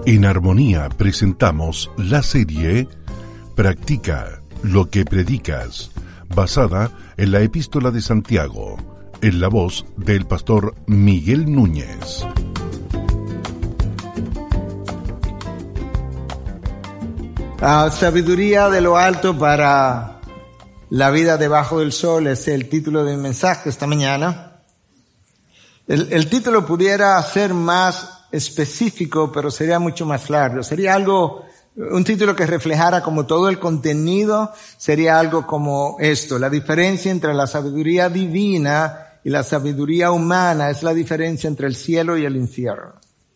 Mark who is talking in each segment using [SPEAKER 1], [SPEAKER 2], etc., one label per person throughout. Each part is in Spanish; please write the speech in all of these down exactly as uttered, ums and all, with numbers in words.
[SPEAKER 1] En Armonía presentamos la serie Practica lo que predicas, basada en la Epístola de Santiago, en la voz del pastor Miguel Núñez.
[SPEAKER 2] Uh, sabiduría de lo alto para la vida debajo del sol es el título de mi mensaje esta mañana. El, el título pudiera ser más específico, pero sería mucho más largo. Sería algo, un título que reflejara como todo el contenido, sería algo como esto: la diferencia entre la sabiduría divina y la sabiduría humana es la diferencia entre el cielo y el infierno.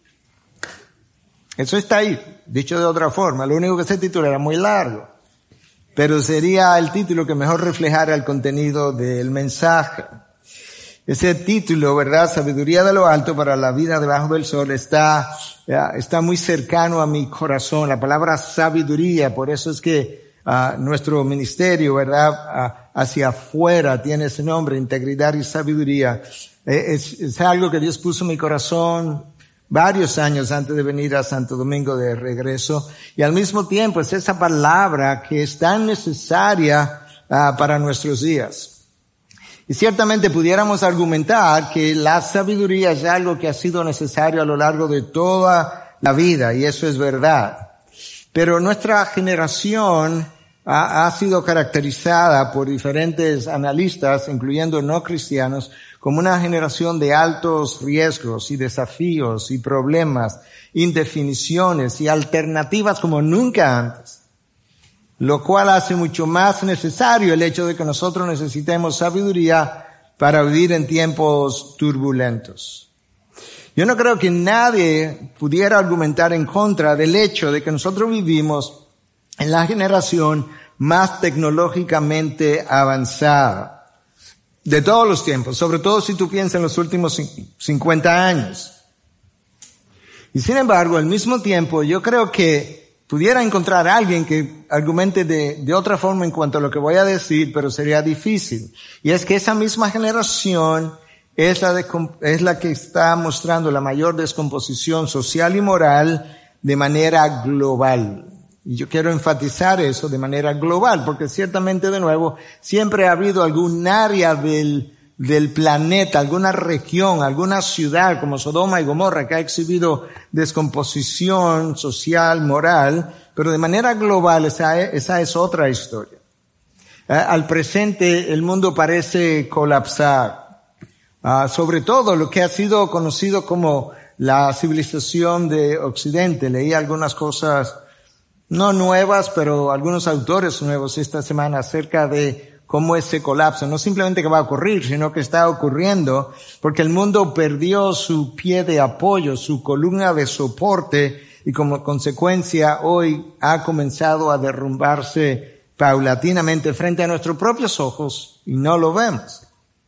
[SPEAKER 2] Eso está ahí, dicho de otra forma. Lo único que ese título era muy largo, pero sería el título que mejor reflejara el contenido del mensaje. Ese título, ¿verdad? Sabiduría de lo alto para la vida debajo del sol, está, está muy cercano a mi corazón. La palabra sabiduría, por eso es que uh, nuestro ministerio, ¿verdad? Uh, hacia afuera tiene ese nombre, integridad y sabiduría. Es, es algo que Dios puso en mi corazón varios años antes de venir a Santo Domingo de regreso. Y al mismo tiempo es esa palabra que es tan necesaria uh, para nuestros días. Y ciertamente pudiéramos argumentar que la sabiduría es algo que ha sido necesario a lo largo de toda la vida, y eso es verdad. Pero nuestra generación ha, ha sido caracterizada por diferentes analistas, incluyendo no cristianos, como una generación de altos riesgos y desafíos y problemas, indefiniciones y alternativas como nunca antes. Lo cual hace mucho más necesario el hecho de que nosotros necesitemos sabiduría para vivir en tiempos turbulentos. Yo no creo que nadie pudiera argumentar en contra del hecho de que nosotros vivimos en la generación más tecnológicamente avanzada de todos los tiempos, sobre todo si tú piensas en los últimos cincuenta años. Y sin embargo, al mismo tiempo, yo creo que pudiera encontrar a alguien que argumente de, de otra forma en cuanto a lo que voy a decir, pero sería difícil. Y es que esa misma generación es la, de, es la que está mostrando la mayor descomposición social y moral de manera global. Y yo quiero enfatizar eso de manera global, porque ciertamente, de nuevo, siempre ha habido algún área del del planeta, alguna región, alguna ciudad como Sodoma y Gomorra que ha exhibido descomposición social, moral, pero de manera global esa, esa es otra historia. Eh, al presente el mundo parece colapsar, uh, sobre todo lo que ha sido conocido como la civilización de Occidente. Leí algunas cosas no nuevas, pero algunos autores nuevos esta semana acerca de cómo ese colapso, no simplemente que va a ocurrir, sino que está ocurriendo, porque el mundo perdió su pie de apoyo, su columna de soporte, y como consecuencia hoy ha comenzado a derrumbarse paulatinamente frente a nuestros propios ojos, y no lo vemos.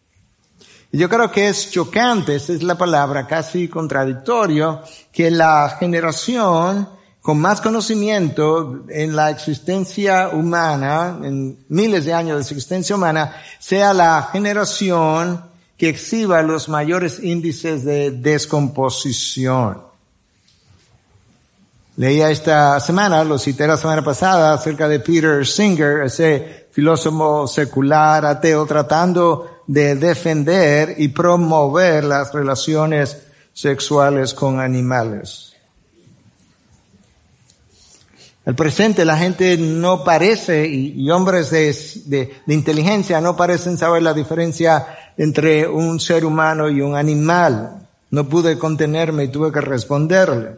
[SPEAKER 2] Y yo creo que es chocante, esa es la palabra, casi contradictorio, que la generación con más conocimiento en la existencia humana, en miles de años de existencia humana, sea la generación que exhiba los mayores índices de descomposición. Leía esta semana, lo cité la semana pasada, acerca de Peter Singer, ese filósofo secular ateo, tratando de defender y promover las relaciones sexuales con animales. Al presente la gente no parece, y, y hombres de, de, de inteligencia no parecen saber la diferencia entre un ser humano y un animal. No pude contenerme y tuve que responderle.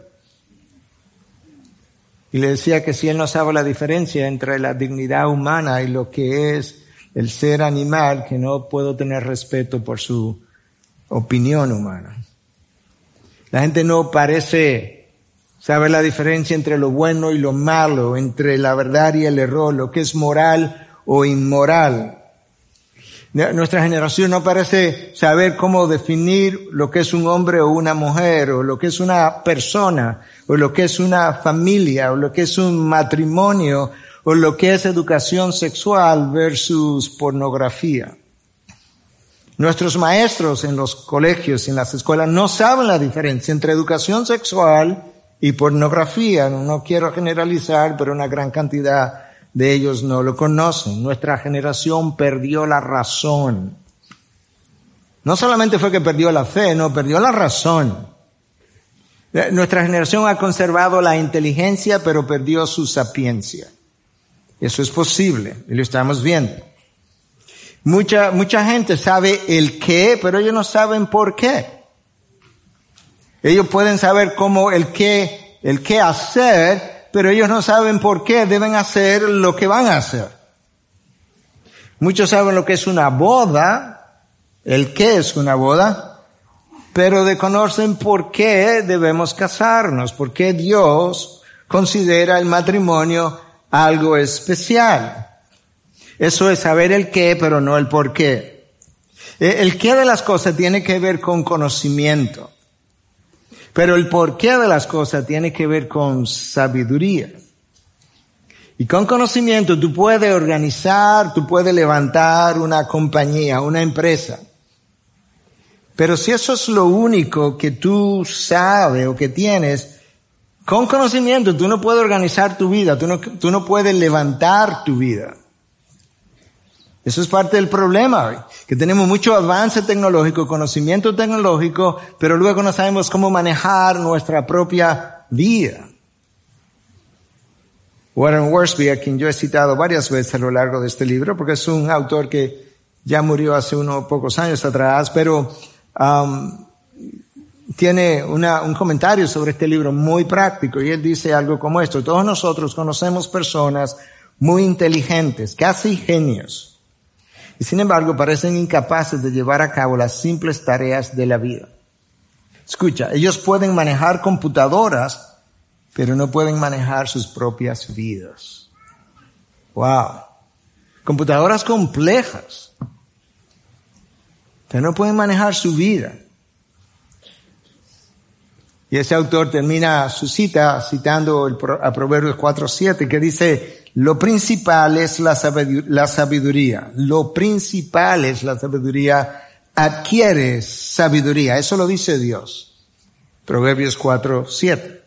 [SPEAKER 2] Y le decía que si él no sabe la diferencia entre la dignidad humana y lo que es el ser animal, que no puedo tener respeto por su opinión humana. La gente no parece saber la diferencia entre lo bueno y lo malo, entre la verdad y el error, lo que es moral o inmoral. Nuestra generación no parece saber cómo definir lo que es un hombre o una mujer, o lo que es una persona, o lo que es una familia, o lo que es un matrimonio, o lo que es educación sexual versus pornografía. Nuestros maestros en los colegios y en las escuelas no saben la diferencia entre educación sexual y pornografía. No quiero generalizar, pero una gran cantidad de ellos no lo conocen. Nuestra generación perdió la razón. No solamente fue que perdió la fe, no, perdió la razón. Nuestra generación ha conservado la inteligencia, pero perdió su sapiencia. Eso es posible, y lo estamos viendo. Mucha, mucha gente sabe el qué, pero ellos no saben por qué. Ellos pueden saber cómo el qué, el qué hacer, pero ellos no saben por qué deben hacer lo que van a hacer. Muchos saben lo que es una boda, el qué es una boda, pero desconocen por qué debemos casarnos, por qué Dios considera el matrimonio algo especial. Eso es saber el qué, pero no el por qué. El qué de las cosas tiene que ver con conocimiento, pero el por qué de las cosas tiene que ver con sabiduría. Y con conocimiento tú puedes organizar, tú puedes levantar una compañía, una empresa. Pero si eso es lo único que tú sabes o que tienes, con conocimiento tú no puedes organizar tu vida, tú no, tú no puedes levantar tu vida. Eso es parte del problema hoy, que tenemos mucho avance tecnológico, conocimiento tecnológico, pero luego no sabemos cómo manejar nuestra propia vida. Warren Wiersbe, a quien yo he citado varias veces a lo largo de este libro, porque es un autor que ya murió hace unos pocos años atrás, pero um, tiene una, un comentario sobre este libro muy práctico, y él dice algo como esto: todos nosotros conocemos personas muy inteligentes, casi genios, y sin embargo parecen incapaces de llevar a cabo las simples tareas de la vida. Escucha, ellos pueden manejar computadoras, pero no pueden manejar sus propias vidas. Wow. Computadoras complejas, pero no pueden manejar su vida. Y ese autor termina su cita citando el, a Proverbios cuatro siete, que dice: lo principal es la sabiduría, la sabiduría. Lo principal es la sabiduría. Adquiere sabiduría. Eso lo dice Dios. Proverbios cuatro siete.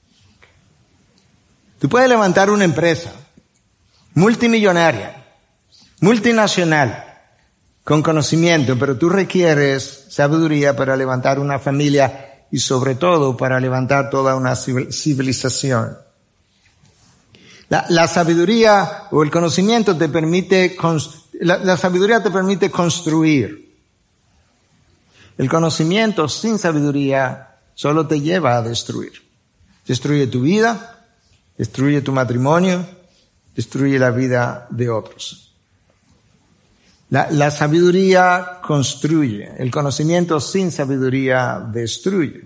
[SPEAKER 2] Tú puedes levantar una empresa multimillonaria, multinacional, con conocimiento, pero tú requieres sabiduría para levantar una familia y sobre todo para levantar toda una civilización. La, la sabiduría o el conocimiento te permite, la, la sabiduría te permite construir. El conocimiento sin sabiduría solo te lleva a destruir. Destruye tu vida, destruye tu matrimonio, destruye la vida de otros. La, la sabiduría construye, el conocimiento sin sabiduría destruye.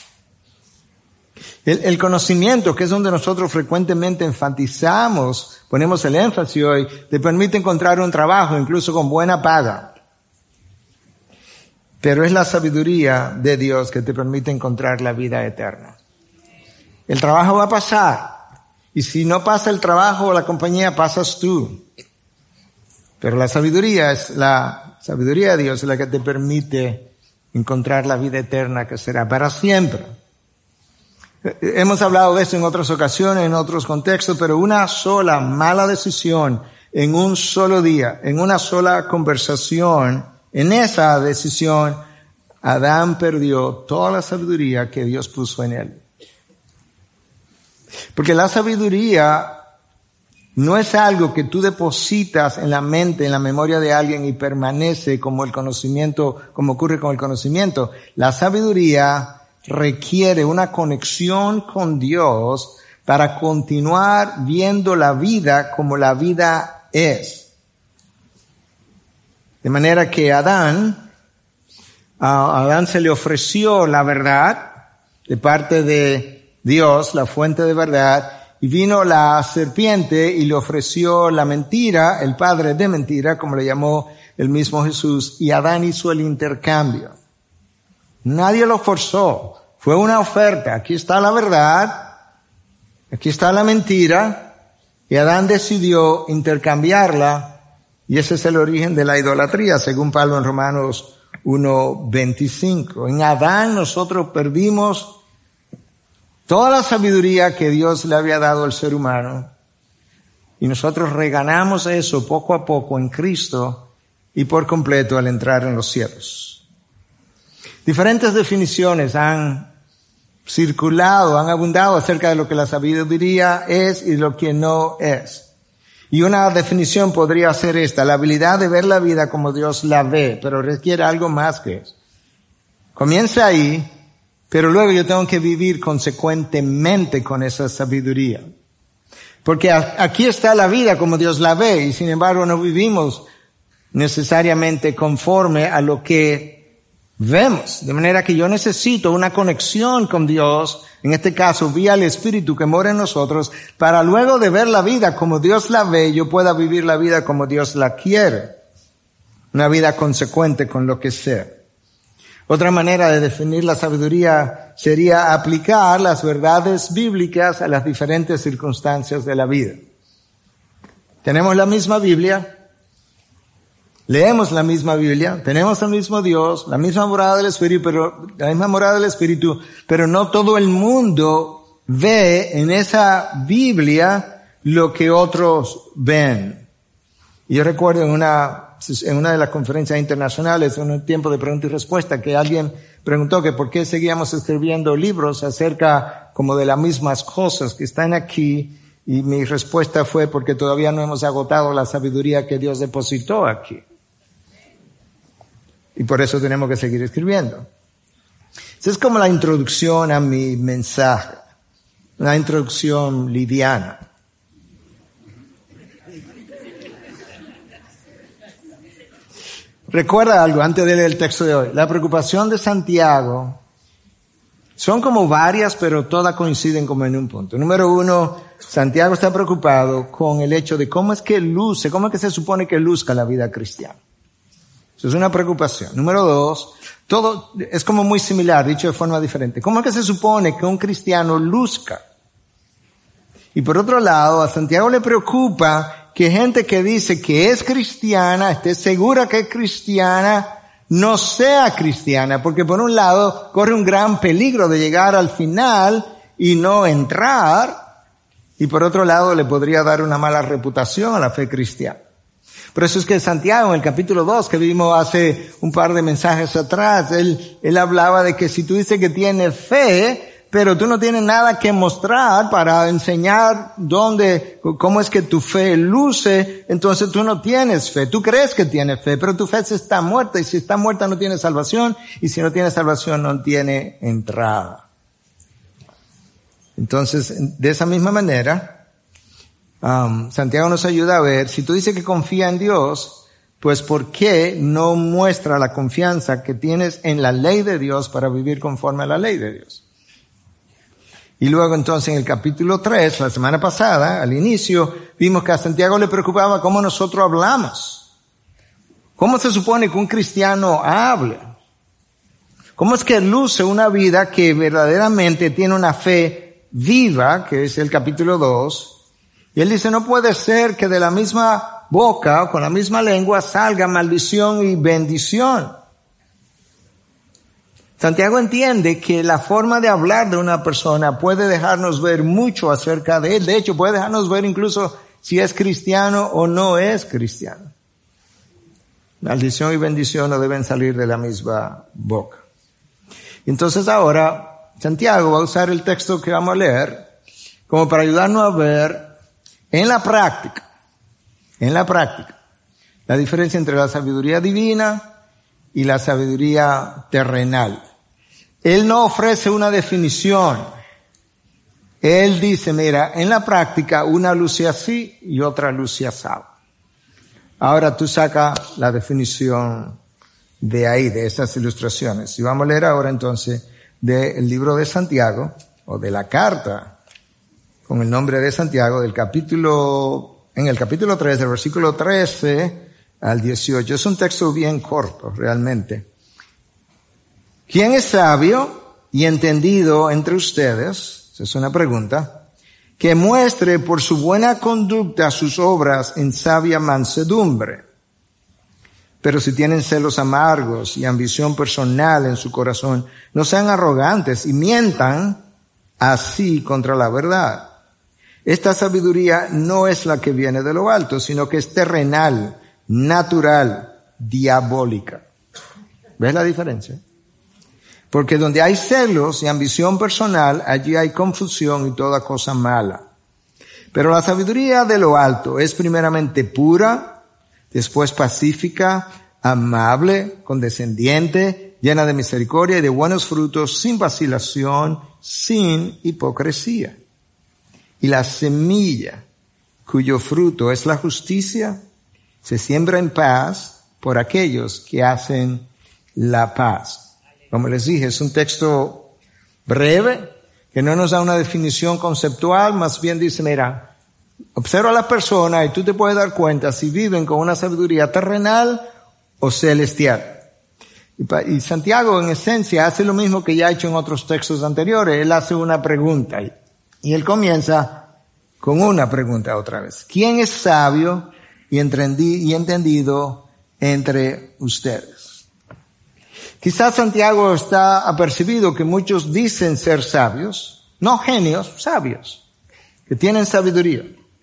[SPEAKER 2] El, el conocimiento, que es donde nosotros frecuentemente enfatizamos, ponemos el énfasis hoy, te permite encontrar un trabajo, incluso con buena paga. Pero es la sabiduría de Dios que te permite encontrar la vida eterna. El trabajo va a pasar, y si no pasa el trabajo o la compañía, pasas tú. Pero la sabiduría es la sabiduría de Dios, es la que te permite encontrar la vida eterna, que será para siempre. Hemos hablado de esto en otras ocasiones, en otros contextos, pero una sola mala decisión en un solo día, en una sola conversación, en esa decisión, Adán perdió toda la sabiduría que Dios puso en él. Porque la sabiduría no es algo que tú depositas en la mente, en la memoria de alguien y permanece como el conocimiento, como ocurre con el conocimiento. La sabiduría requiere una conexión con Dios para continuar viendo la vida como la vida es. De manera que Adán, a Adán se le ofreció la verdad de parte de Dios, la fuente de verdad, y vino la serpiente y le ofreció la mentira, el padre de mentira, como le llamó el mismo Jesús, y Adán hizo el intercambio. Nadie lo forzó, fue una oferta. Aquí está la verdad, aquí está la mentira, y Adán decidió intercambiarla, y ese es el origen de la idolatría, según Pablo en Romanos uno veinticinco. En Adán nosotros perdimos Toda la sabiduría que Dios le había dado al ser humano, y nosotros reganamos eso poco a poco en Cristo y por completo al entrar en los cielos. Diferentes definiciones han circulado, han abundado acerca de lo que la sabiduría es y lo que no es. Y una definición podría ser esta: la habilidad de ver la vida como Dios la ve, pero requiere algo más que eso. Comienza ahí, pero luego yo tengo que vivir consecuentemente con esa sabiduría. Porque aquí está la vida como Dios la ve, y sin embargo no vivimos necesariamente conforme a lo que vemos. De manera que yo necesito una conexión con Dios, en este caso vía el Espíritu que mora en nosotros, para luego de ver la vida como Dios la ve, yo pueda vivir la vida como Dios la quiere. Una vida consecuente con lo que sé. Otra manera de definir la sabiduría sería aplicar las verdades bíblicas a las diferentes circunstancias de la vida. Tenemos la misma Biblia, leemos la misma Biblia, tenemos el mismo Dios, la misma morada del Espíritu, pero la misma morada del Espíritu, pero no todo el mundo ve en esa Biblia lo que otros ven. Y yo recuerdo en una en una de las conferencias internacionales, en un tiempo de pregunta y respuesta, que alguien preguntó que por qué seguíamos escribiendo libros acerca como de las mismas cosas que están aquí, y mi respuesta fue porque todavía no hemos agotado la sabiduría que Dios depositó aquí. Y por eso tenemos que seguir escribiendo. Esa es como la introducción a mi mensaje, una introducción liviana. Recuerda algo antes de leer el texto de hoy. La preocupación de Santiago son como varias, pero todas coinciden como en un punto. Número uno, Santiago está preocupado con el hecho de cómo es que luce, cómo es que se supone que luzca la vida cristiana. Eso es una preocupación. Número dos, todo es como muy similar, dicho de forma diferente. ¿Cómo es que se supone que un cristiano luzca? Y por otro lado, a Santiago le preocupa que gente que dice que es cristiana, esté segura que es cristiana, no sea cristiana, porque por un lado corre un gran peligro de llegar al final y no entrar, y por otro lado le podría dar una mala reputación a la fe cristiana. Por eso es que Santiago, en el capítulo dos, que vimos hace un par de mensajes atrás, él, él hablaba de que si tú dices que tienes fe, pero tú no tienes nada que mostrar para enseñar dónde, cómo es que tu fe luce, entonces tú no tienes fe. Tú crees que tienes fe, pero tu fe está muerta, y si está muerta no tiene salvación, y si no tiene salvación no tiene entrada. Entonces, de esa misma manera, um, Santiago nos ayuda a ver, si tú dices que confía en Dios, pues ¿por qué no muestra la confianza que tienes en la ley de Dios para vivir conforme a la ley de Dios? Y luego entonces en el capítulo tres, la semana pasada, al inicio, vimos que a Santiago le preocupaba cómo nosotros hablamos. ¿Cómo se supone que un cristiano hable? ¿Cómo es que luce una vida que verdaderamente tiene una fe viva, que es el capítulo dos? Y él dice, no puede ser que de la misma boca o con la misma lengua salga maldición y bendición. Santiago entiende que la forma de hablar de una persona puede dejarnos ver mucho acerca de él. De hecho, puede dejarnos ver incluso si es cristiano o no es cristiano. Maldición y bendición no deben salir de la misma boca. Entonces ahora, Santiago va a usar el texto que vamos a leer como para ayudarnos a ver en la práctica, en la práctica, la diferencia entre la sabiduría divina y la sabiduría terrenal. Él no ofrece una definición. Él dice, mira, en la práctica una luce así y otra luce así. Ahora tú saca la definición de ahí, de esas ilustraciones. Y vamos a leer ahora entonces del libro de Santiago, o de la carta con el nombre de Santiago, del capítulo, en el capítulo tres, del versículo trece al dieciocho. Es un texto bien corto, realmente. ¿Quién es sabio y entendido entre ustedes? Esa es una pregunta. Que muestre por su buena conducta sus obras en sabia mansedumbre. Pero si tienen celos amargos y ambición personal en su corazón, no sean arrogantes y mientan así contra la verdad. Esta sabiduría no es la que viene de lo alto, sino que es terrenal, natural, diabólica. ¿Ves la diferencia? Porque donde hay celos y ambición personal, allí hay confusión y toda cosa mala. Pero la sabiduría de lo alto es primeramente pura, después pacífica, amable, condescendiente, llena de misericordia y de buenos frutos, sin vacilación, sin hipocresía. Y la semilla, cuyo fruto es la justicia, se siembra en paz por aquellos que hacen la paz. Como les dije, es un texto breve, que no nos da una definición conceptual, más bien dice, mira, observa a la persona y tú te puedes dar cuenta si viven con una sabiduría terrenal o celestial. Y Santiago, en esencia, hace lo mismo que ya ha hecho en otros textos anteriores. Él hace una pregunta y, y él comienza con una pregunta otra vez. ¿Quién es sabio y entendido entre ustedes? Quizás Santiago está apercibido que muchos dicen ser sabios, no genios, sabios, que tienen sabiduría.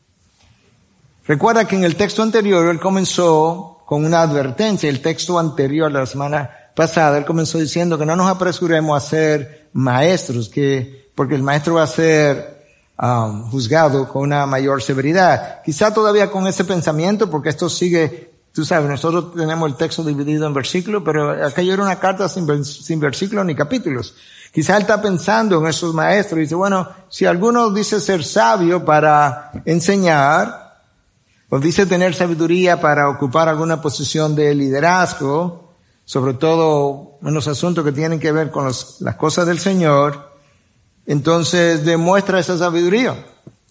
[SPEAKER 2] Recuerda que en el texto anterior él comenzó con una advertencia. El texto anterior, la semana pasada, él comenzó diciendo que no nos apresuremos a ser maestros, que porque el maestro va a ser um, juzgado con una mayor severidad. Quizá todavía con ese pensamiento, porque esto sigue, tú sabes, nosotros tenemos el texto dividido en versículos, pero aquello era una carta sin, sin versículos ni capítulos. Quizá él está pensando en esos maestros y dice, bueno, si alguno dice ser sabio para enseñar, o dice tener sabiduría para ocupar alguna posición de liderazgo, sobre todo en los asuntos que tienen que ver con los, las cosas del Señor, entonces demuestra esa sabiduría.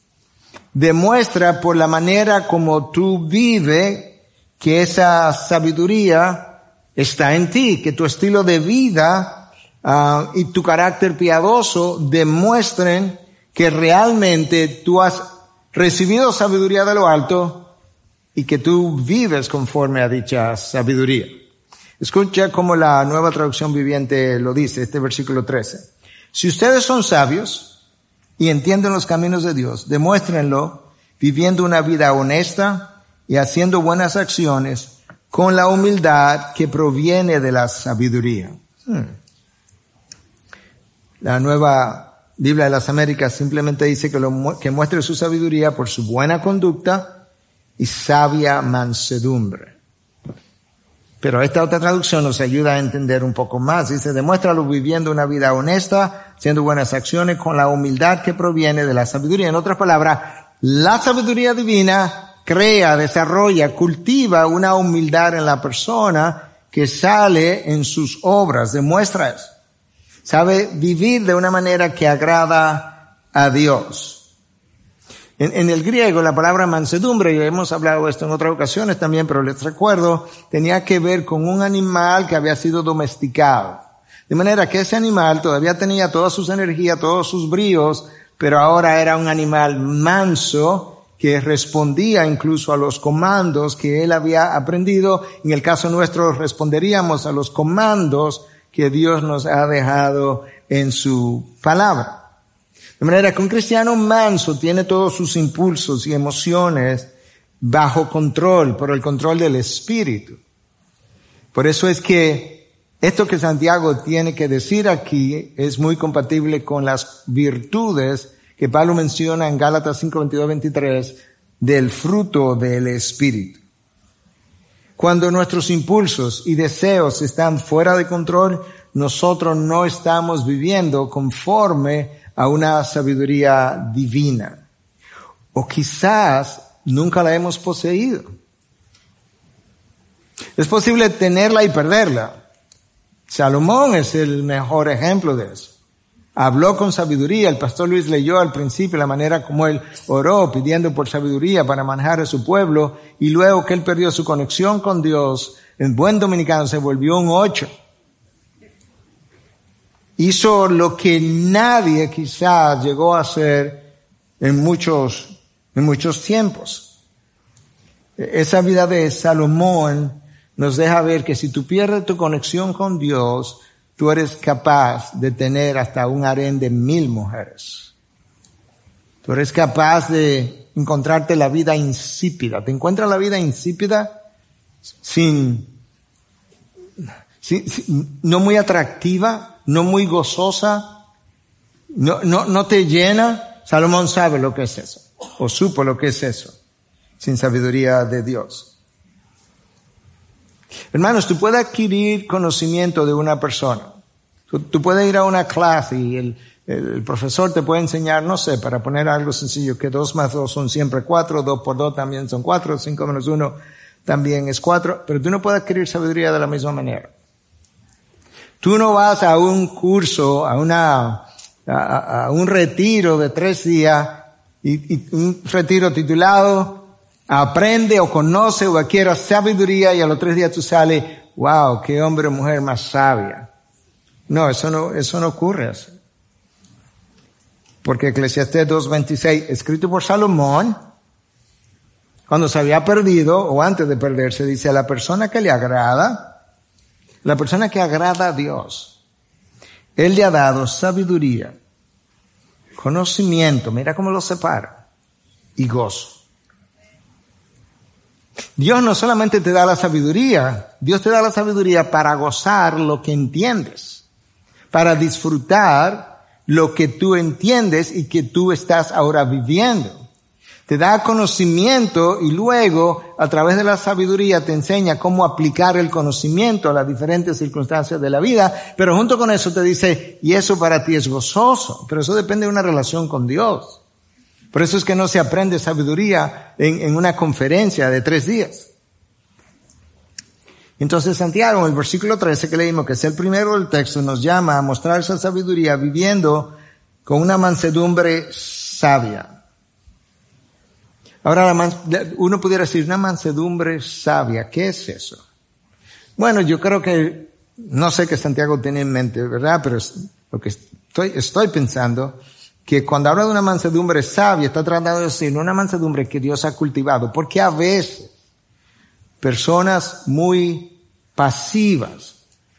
[SPEAKER 2] Demuestra por la manera como tú vives que esa sabiduría está en ti, que tu estilo de vida uh, y tu carácter piadoso demuestren que realmente tú has recibido sabiduría de lo alto y que tú vives conforme a dicha sabiduría. Escucha cómo la Nueva Traducción Viviente lo dice, este versículo trece. Si ustedes son sabios y entienden los caminos de Dios, demuéstrenlo viviendo una vida honesta y haciendo buenas acciones con la humildad que proviene de la sabiduría. Hmm. La Nueva Biblia de las Américas simplemente dice que, lo, que muestre su sabiduría por su buena conducta y sabia mansedumbre. Pero esta otra traducción nos ayuda a entender un poco más. Dice, demuéstralo viviendo una vida honesta, haciendo buenas acciones con la humildad que proviene de la sabiduría. En otras palabras, la sabiduría divina crea, desarrolla, cultiva una humildad en la persona que sale en sus obras, demuestra eso. Sabe vivir de una manera que agrada a Dios. En, en el griego, la palabra mansedumbre, y hemos hablado de esto en otras ocasiones también, pero les recuerdo, tenía que ver con un animal que había sido domesticado. De manera que ese animal todavía tenía todas sus energías, todos sus bríos, pero ahora era un animal manso que respondía incluso a los comandos que él había aprendido. En el caso nuestro, responderíamos a los comandos que Dios nos ha dejado en su palabra. De manera que un cristiano manso tiene todos sus impulsos y emociones bajo control, por el control del Espíritu. Por eso es que esto que Santiago tiene que decir aquí es muy compatible con las virtudes que Pablo menciona en Gálatas cinco, veintidós, veintitrés, del fruto del Espíritu. Cuando nuestros impulsos y deseos están fuera de control, nosotros no estamos viviendo conforme a una sabiduría divina. O quizás nunca la hemos poseído. Es posible tenerla y perderla. Salomón es el mejor ejemplo de eso. Habló con sabiduría. El pastor Luis leyó al principio la manera como él oró, pidiendo por sabiduría para manejar a su pueblo, y luego que él perdió su conexión con Dios, en buen dominicano se volvió un ocho. Hizo lo que nadie quizás llegó a hacer en muchos, en muchos tiempos. Esa vida de Salomón nos deja ver que si tú pierdes tu conexión con Dios, tú eres capaz de tener hasta un harén de mil mujeres. Tú eres capaz de encontrarte la vida insípida. ¿Te encuentras la vida insípida? Sin, sin, sin no muy atractiva, no muy gozosa, no, no, no te llena. Salomón sabe lo que es eso, o supo lo que es eso, sin sabiduría de Dios. Hermanos, tú puedes adquirir conocimiento de una persona. Tú, tú puedes ir a una clase y el, el profesor te puede enseñar, no sé, para poner algo sencillo, que dos más dos son siempre cuatro, dos por dos también son cuatro, cinco menos uno también es cuatro, pero tú no puedes adquirir sabiduría de la misma manera. Tú no vas a un curso, a una, a, a un retiro de tres días y, y un retiro titulado aprende o conoce o adquiera sabiduría y a los tres días tú sales, wow, qué hombre o mujer más sabia. No, eso no, eso no ocurre así. Porque Eclesiastés dos veintiséis, escrito por Salomón, cuando se había perdido o antes de perderse, dice, a la persona que le agrada, la persona que agrada a Dios, Él le ha dado sabiduría, conocimiento, mira cómo lo separa, y gozo. Dios no solamente te da la sabiduría, Dios te da la sabiduría para gozar lo que entiendes, para disfrutar lo que tú entiendes y que tú estás ahora viviendo. Te da conocimiento y luego, a través de la sabiduría, te enseña cómo aplicar el conocimiento a las diferentes circunstancias de la vida, pero junto con eso te dice, y eso para ti es gozoso, pero eso depende de una relación con Dios. Por eso es que no se aprende sabiduría en, en una conferencia de tres días. Entonces Santiago, en el versículo trece que leímos, que es el primero del texto, nos llama a mostrar esa sabiduría viviendo con una mansedumbre sabia. Ahora, la mans- uno pudiera decir, una mansedumbre sabia, ¿qué es eso? Bueno, yo creo que, no sé qué Santiago tiene en mente, ¿verdad? Pero es lo que estoy, estoy pensando, que cuando habla de una mansedumbre sabia, está tratando de decir, no una mansedumbre que Dios ha cultivado, porque a veces personas muy pasivas,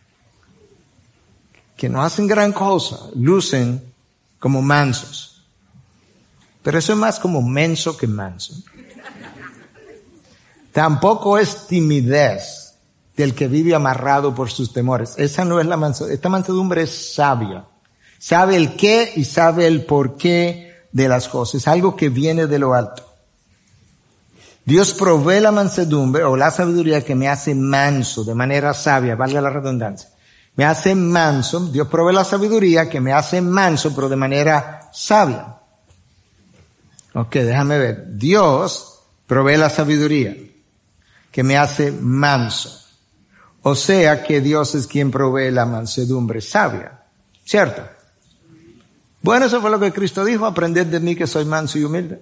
[SPEAKER 2] que no hacen gran cosa, lucen como mansos. Pero eso es más como menso que manso. Tampoco es timidez del que vive amarrado por sus temores. Esa no es la mansedumbre. Esta mansedumbre es sabia. Sabe el qué y sabe el por qué de las cosas. Es algo que viene de lo alto. Dios provee la mansedumbre o la sabiduría que me hace manso de manera sabia, valga la redundancia. Me hace manso. Dios provee la sabiduría que me hace manso, pero de manera sabia. Ok, déjame ver. Dios provee la sabiduría que me hace manso. O sea que Dios es quien provee la mansedumbre sabia. ¿Cierto? Bueno, eso fue lo que Cristo dijo. Aprended de mí que soy manso y humilde.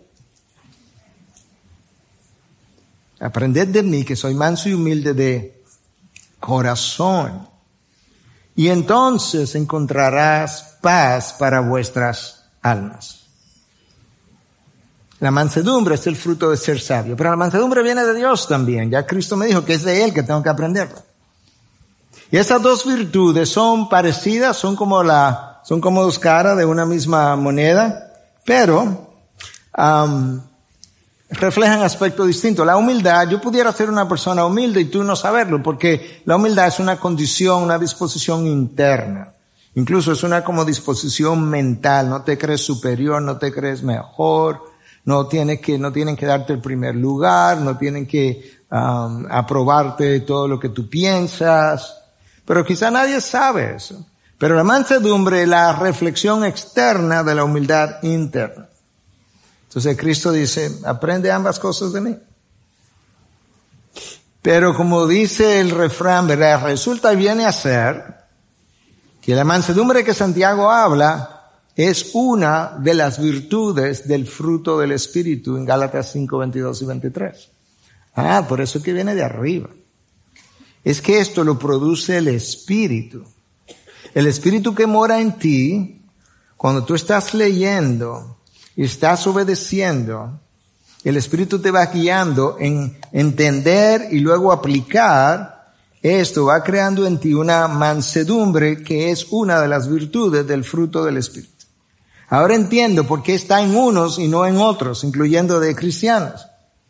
[SPEAKER 2] Aprended de mí que soy manso y humilde de corazón. Y entonces encontrarás paz para vuestras almas. La mansedumbre es el fruto de ser sabio, pero la mansedumbre viene de Dios también. Ya Cristo me dijo que es de Él que tengo que aprenderla. Y esas dos virtudes son parecidas, son como la, son como dos caras de una misma moneda, pero um, reflejan aspectos distintos. La humildad, yo pudiera ser una persona humilde y tú no saberlo, porque la humildad es una condición, una disposición interna. Incluso es una como disposición mental. No te crees superior, no te crees mejor. No tienes que, no tienen que darte el primer lugar, no tienen que um, aprobarte todo lo que tú piensas. Pero quizá nadie sabe eso. Pero la mansedumbre es la reflexión externa de la humildad interna. Entonces Cristo dice, aprende ambas cosas de mí. Pero como dice el refrán, ¿verdad? Resulta y viene a ser que la mansedumbre que Santiago habla es una de las virtudes del fruto del Espíritu en Gálatas cinco, veintidós y veintitrés. Ah, por eso es que viene de arriba. Es que esto lo produce el Espíritu. El Espíritu que mora en ti, cuando tú estás leyendo y estás obedeciendo, el Espíritu te va guiando en entender y luego aplicar esto va creando en ti una mansedumbre que es una de las virtudes del fruto del Espíritu. Ahora entiendo por qué está en unos y no en otros, incluyendo de cristianos.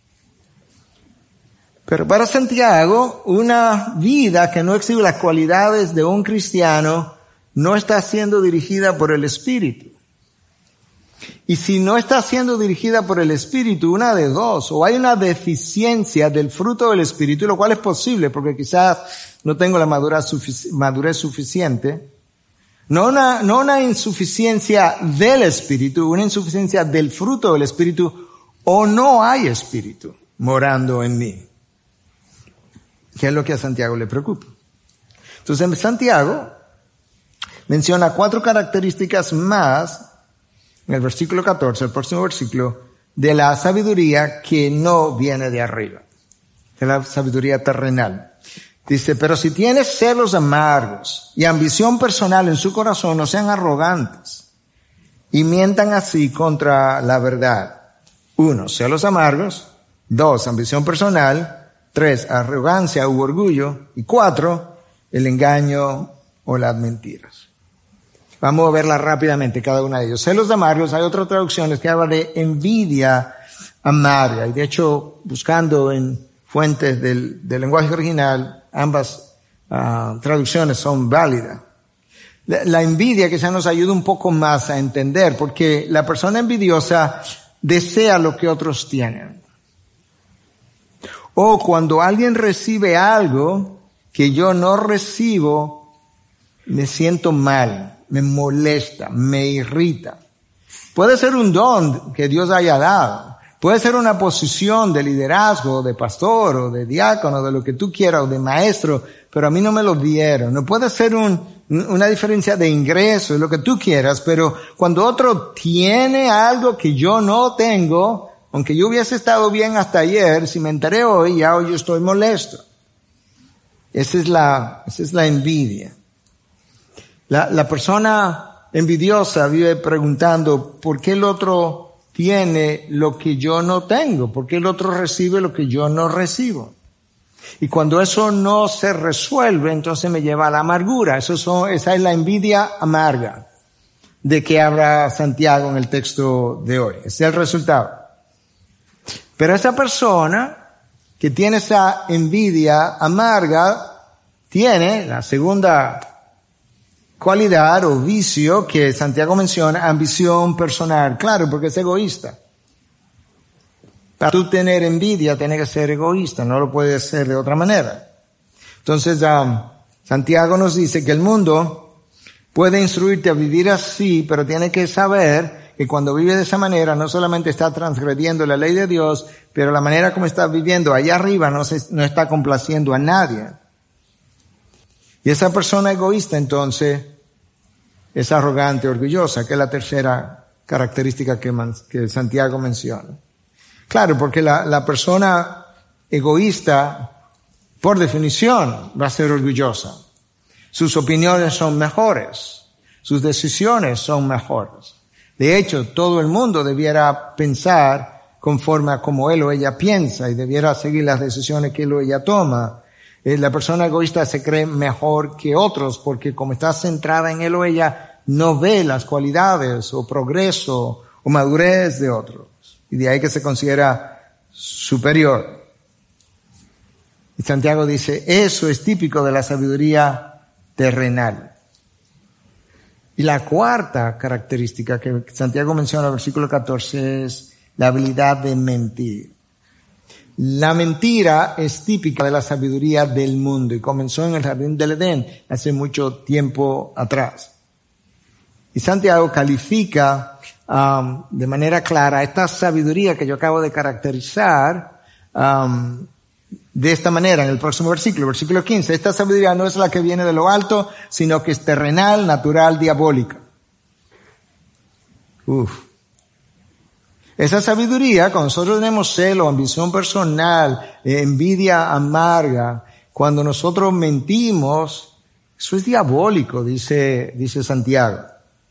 [SPEAKER 2] Pero para Santiago, una vida que no exhibe las cualidades de un cristiano no está siendo dirigida por el Espíritu. Y si no está siendo dirigida por el Espíritu, una de dos, o hay una deficiencia del fruto del Espíritu, lo cual es posible porque quizás no tengo la madurez, sufic- madurez suficiente, no una, no una insuficiencia del Espíritu, una insuficiencia del fruto del Espíritu, o no hay Espíritu morando en mí. ¿Qué es lo que a Santiago le preocupa? Entonces, Santiago menciona cuatro características más en el versículo catorce, el próximo versículo, de la sabiduría que no viene de arriba, de la sabiduría terrenal. Dice, pero si tienes celos amargos y ambición personal en su corazón, no sean arrogantes y mientan así contra la verdad. Uno, celos amargos. Dos, ambición personal. Tres, arrogancia u orgullo. Y cuatro, el engaño o las mentiras. Vamos a verla rápidamente, cada una de ellos. Celos amargos, hay otras traducciones que hablan de envidia amarga. Y de hecho, buscando en fuentes del, del lenguaje original, ambas uh, traducciones son válidas. La, la envidia quizás nos ayuda un poco más a entender, porque la persona envidiosa desea lo que otros tienen. O cuando alguien recibe algo que yo no recibo, me siento mal, me molesta, me irrita. Puede ser un don que Dios haya dado. Puede ser una posición de liderazgo, de pastor o de diácono, de lo que tú quieras, o de maestro, pero a mí no me lo dieron. No puede ser un, una diferencia de ingreso, lo que tú quieras, pero cuando otro tiene algo que yo no tengo, aunque yo hubiese estado bien hasta ayer, si me enteré hoy, ya hoy yo estoy molesto. Esa es la, esa es la envidia. La, la persona envidiosa vive preguntando, ¿por qué el otro tiene lo que yo no tengo? ¿Por qué el otro recibe lo que yo no recibo? Y cuando eso no se resuelve, entonces me lleva a la amargura. Eso son, esa es la envidia amarga de que habla Santiago en el texto de hoy. Ese es el resultado. Pero esa persona que tiene esa envidia amarga tiene la segunda cualidad o vicio que Santiago menciona, ambición personal. Claro, porque es egoísta. Para tú tener envidia, tienes que ser egoísta, no lo puedes ser de otra manera. Entonces, um, Santiago nos dice que el mundo puede instruirte a vivir así, pero tiene que saber que cuando vive de esa manera no solamente está transgrediendo la ley de Dios, pero la manera como está viviendo allá arriba no, se, no está complaciendo a nadie. Y esa persona egoísta entonces es arrogante, orgullosa, que es la tercera característica que, man, que Santiago menciona. Claro, porque la, la persona egoísta, por definición, va a ser orgullosa. Sus opiniones son mejores, sus decisiones son mejores. De hecho, todo el mundo debiera pensar conforme a como él o ella piensa y debiera seguir las decisiones que él o ella toma. Eh, la persona egoísta se cree mejor que otros porque como está centrada en él o ella, no ve las cualidades o progreso o madurez de otros. Y de ahí que se considera superior. Y Santiago dice, eso es típico de la sabiduría terrenal. Y la cuarta característica que Santiago menciona en el versículo catorce es la habilidad de mentir. La mentira es típica de la sabiduría del mundo y comenzó en el jardín del Edén hace mucho tiempo atrás. Y Santiago califica um, de manera clara esta sabiduría que yo acabo de caracterizar um, de esta manera en el próximo versículo, versículo quince. Esta sabiduría no es la que viene de lo alto, sino que es terrenal, natural, diabólica. Uf. Esa sabiduría, cuando nosotros tenemos celo, ambición personal, envidia amarga, cuando nosotros mentimos, eso es diabólico, dice, dice Santiago.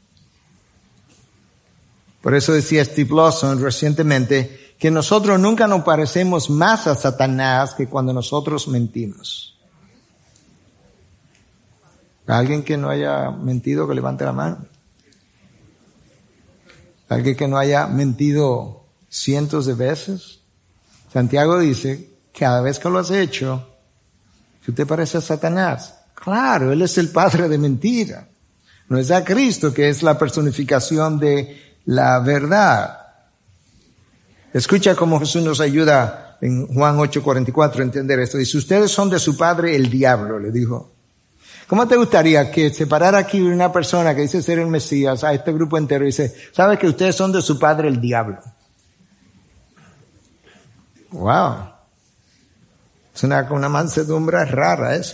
[SPEAKER 2] Por eso decía Steve Lawson recientemente que nosotros nunca nos parecemos más a Satanás que cuando nosotros mentimos. Alguien que no haya mentido, que levante la mano. Alguien que no haya mentido cientos de veces. Santiago dice, cada vez que lo has hecho, tú te pareces a Satanás. Claro, él es el padre de mentira. No es a Cristo, que es la personificación de la verdad. Escucha cómo Jesús nos ayuda en Juan ocho cuarenta y cuatro a entender esto. Dice, ustedes son de su padre el diablo, le dijo. ¿Cómo te gustaría que se parara aquí una persona que dice ser el Mesías a este grupo entero y dice, ¿sabe que ustedes son de su padre el diablo? Wow. Es una, una mansedumbre rara eso.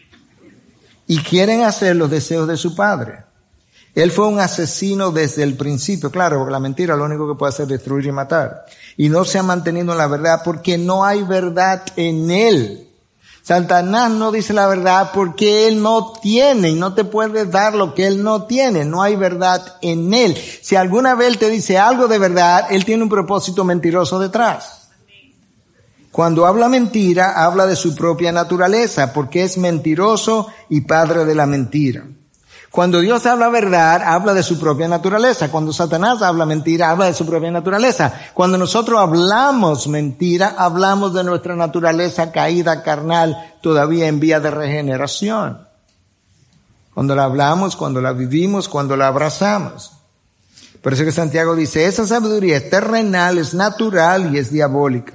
[SPEAKER 2] Y quieren hacer los deseos de su padre. Él fue un asesino desde el principio, claro, porque la mentira lo único que puede hacer es destruir y matar. Y no se ha mantenido en la verdad porque no hay verdad en él. Satanás no dice la verdad porque él no tiene y no te puede dar lo que él no tiene. No hay verdad en él. Si alguna vez él te dice algo de verdad, él tiene un propósito mentiroso detrás. Cuando habla mentira, habla de su propia naturaleza porque es mentiroso y padre de la mentira. Cuando Dios habla verdad, habla de su propia naturaleza. Cuando Satanás habla mentira, habla de su propia naturaleza. Cuando nosotros hablamos mentira, hablamos de nuestra naturaleza caída, carnal, todavía en vía de regeneración. Cuando la hablamos, cuando la vivimos, cuando la abrazamos. Por eso que Santiago dice, esa sabiduría es terrenal, es natural y es diabólica.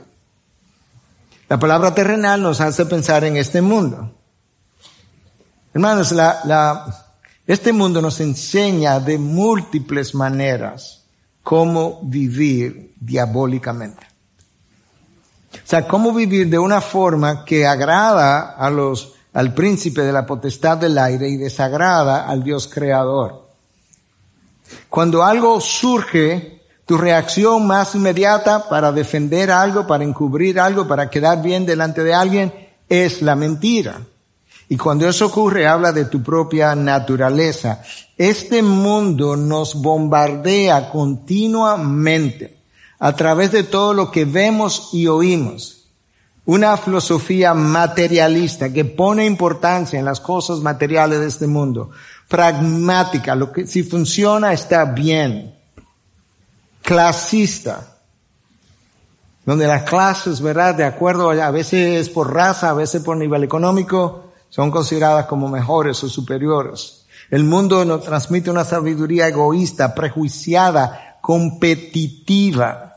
[SPEAKER 2] La palabra terrenal nos hace pensar en este mundo. Hermanos, la... la Este mundo nos enseña de múltiples maneras cómo vivir diabólicamente. O sea, cómo vivir de una forma que agrada a los, al príncipe de la potestad del aire y desagrada al Dios creador. Cuando algo surge, tu reacción más inmediata para defender algo, para encubrir algo, para quedar bien delante de alguien, es la mentira. Y cuando eso ocurre, habla de tu propia naturaleza. Este mundo nos bombardea continuamente a través de todo lo que vemos y oímos. Una filosofía materialista que pone importancia en las cosas materiales de este mundo. Pragmática, lo que si funciona está bien. Clasista, donde las clases, ¿verdad? De acuerdo, a veces por raza, a veces por nivel económico, son consideradas como mejores o superiores. El mundo nos transmite una sabiduría egoísta, prejuiciada, competitiva.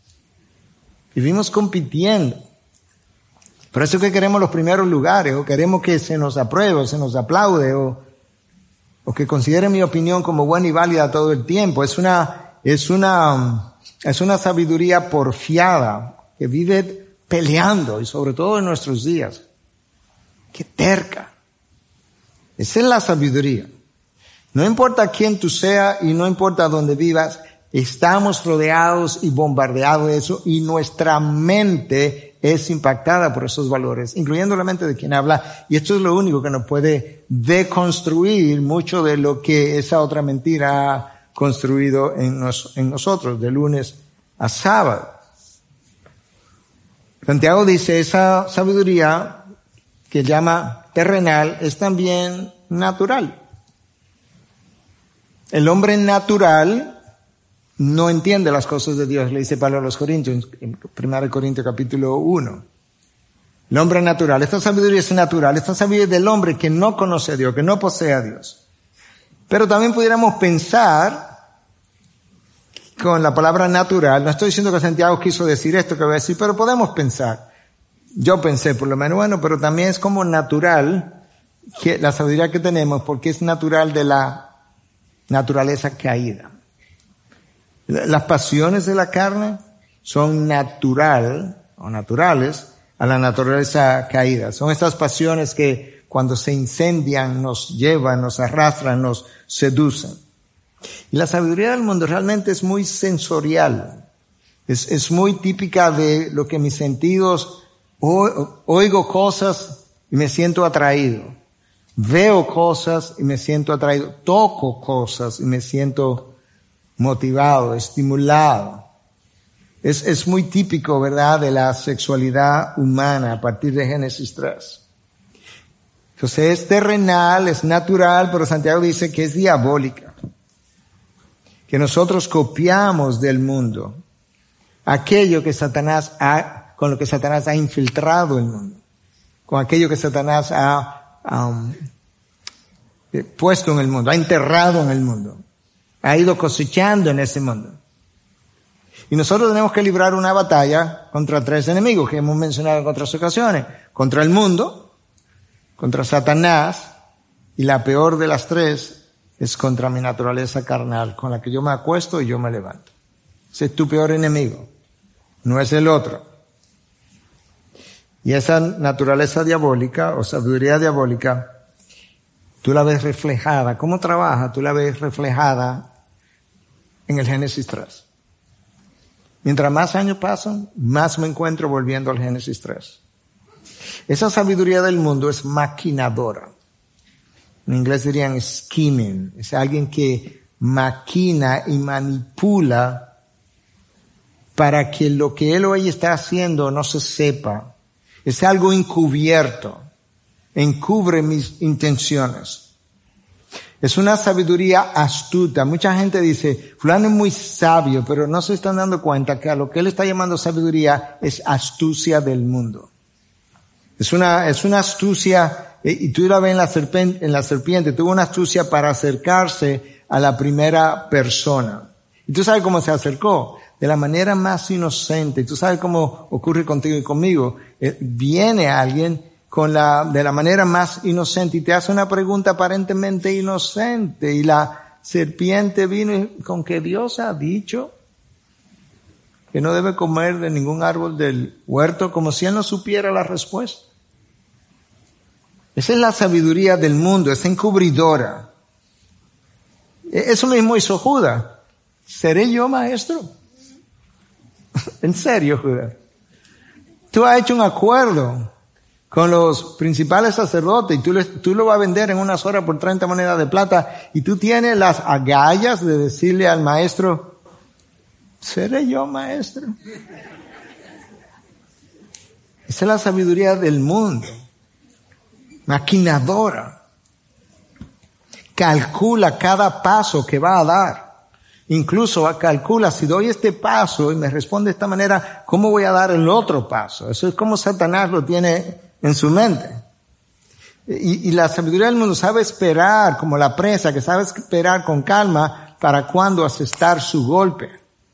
[SPEAKER 2] Vivimos compitiendo. Por eso que queremos los primeros lugares, o queremos que se nos apruebe, o se nos aplaude, o, o que consideren mi opinión como buena y válida todo el tiempo. Es una, es una, es una sabiduría porfiada, que vive peleando, y sobre todo en nuestros días. ¡Qué terca! Esa es la sabiduría. No importa quién tú seas y no importa dónde vivas, estamos rodeados y bombardeados de eso y nuestra mente es impactada por esos valores, incluyendo la mente de quien habla. Y esto es lo único que nos puede deconstruir mucho de lo que esa otra mentira ha construido en, nos, en nosotros, de lunes a sábado. Santiago dice, esa sabiduría que llama terrenal, es también natural. El hombre natural no entiende las cosas de Dios, le dice Pablo a los Corintios, en primera Corintios capítulo uno. El hombre natural, esta sabiduría es natural, esta sabiduría es del hombre que no conoce a Dios, que no posee a Dios. Pero también pudiéramos pensar con la palabra natural, no estoy diciendo que Santiago quiso decir esto que voy a decir, pero podemos pensar. Yo pensé por lo menos, bueno, pero también es como natural que la sabiduría que tenemos, porque es natural de la naturaleza caída. Las pasiones de la carne son natural o naturales a la naturaleza caída. Son estas pasiones que cuando se incendian nos llevan, nos arrastran, nos seducen. Y la sabiduría del mundo realmente es muy sensorial. Es, es muy típica de lo que mis sentidos O, oigo cosas y me siento atraído. Veo cosas y me siento atraído. Toco cosas y me siento motivado, estimulado. Es, es muy típico, ¿verdad?, de la sexualidad humana a partir de Génesis tres. Entonces es terrenal, es natural, pero Santiago dice que es diabólica. Que nosotros copiamos del mundo aquello que Satanás ha, con lo que Satanás ha infiltrado el mundo, con aquello que Satanás ha um, puesto en el mundo, ha enterrado en el mundo, ha ido cosechando en ese mundo. Y nosotros tenemos que librar una batalla contra tres enemigos que hemos mencionado en otras ocasiones. Contra el mundo, contra Satanás, y la peor de las tres es contra mi naturaleza carnal, con la que yo me acuesto y yo me levanto. Ese es tu peor enemigo, no es el otro. Y esa naturaleza diabólica o sabiduría diabólica, tú la ves reflejada. ¿Cómo trabaja? Tú la ves reflejada en el Génesis tres. Mientras más años pasan, más me encuentro volviendo al Génesis tres. Esa sabiduría del mundo es maquinadora. En inglés dirían scheming. Es alguien que maquina y manipula para que lo que él o ella está haciendo no se sepa. Es algo encubierto. Encubre mis intenciones. Es una sabiduría astuta. Mucha gente dice, fulano es muy sabio, pero no se están dando cuenta que a lo que él está llamando sabiduría es astucia del mundo. Es una, es una astucia, y tú la ves en la serpiente, en la serpiente, tuvo una astucia para acercarse a la primera persona. Y tú sabes cómo se acercó, de la manera más inocente. Y tú sabes cómo ocurre contigo y conmigo. Eh, viene alguien con la, de la manera más inocente y te hace una pregunta aparentemente inocente, y la serpiente vino y, con que Dios ha dicho que no debe comer de ningún árbol del huerto, como si él no supiera la respuesta. Esa es la sabiduría del mundo, es encubridora. Eso mismo hizo Judas. ¿Seré yo maestro? ¿En serio, Judas? Tú has hecho un acuerdo con los principales sacerdotes y tú, les, tú lo vas a vender en unas horas por treinta monedas de plata, y tú tienes las agallas de decirle al maestro, ¿seré yo maestro? Esa es la sabiduría del mundo. Maquinadora. Calcula cada paso que va a dar. Incluso calcula, si doy este paso y me responde de esta manera, ¿cómo voy a dar el otro paso? Eso es como Satanás lo tiene en su mente. Y, y la sabiduría del mundo sabe esperar, como la presa, que sabe esperar con calma para cuando asestar su golpe.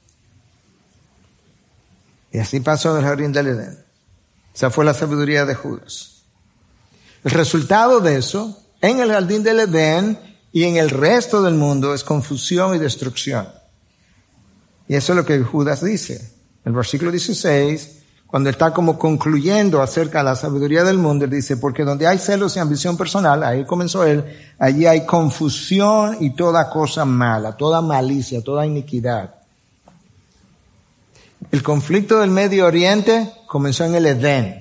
[SPEAKER 2] Y así pasó en el jardín del Edén. Esa fue la sabiduría de Judas. El resultado de eso, en el jardín del Edén y en el resto del mundo, es confusión y destrucción. Y eso es lo que Judas dice. El versículo dieciséis, cuando está como concluyendo acerca de la sabiduría del mundo, él dice, porque donde hay celos y ambición personal, ahí comenzó él, allí hay confusión y toda cosa mala, toda malicia, toda iniquidad. El conflicto del Medio Oriente comenzó en el Edén.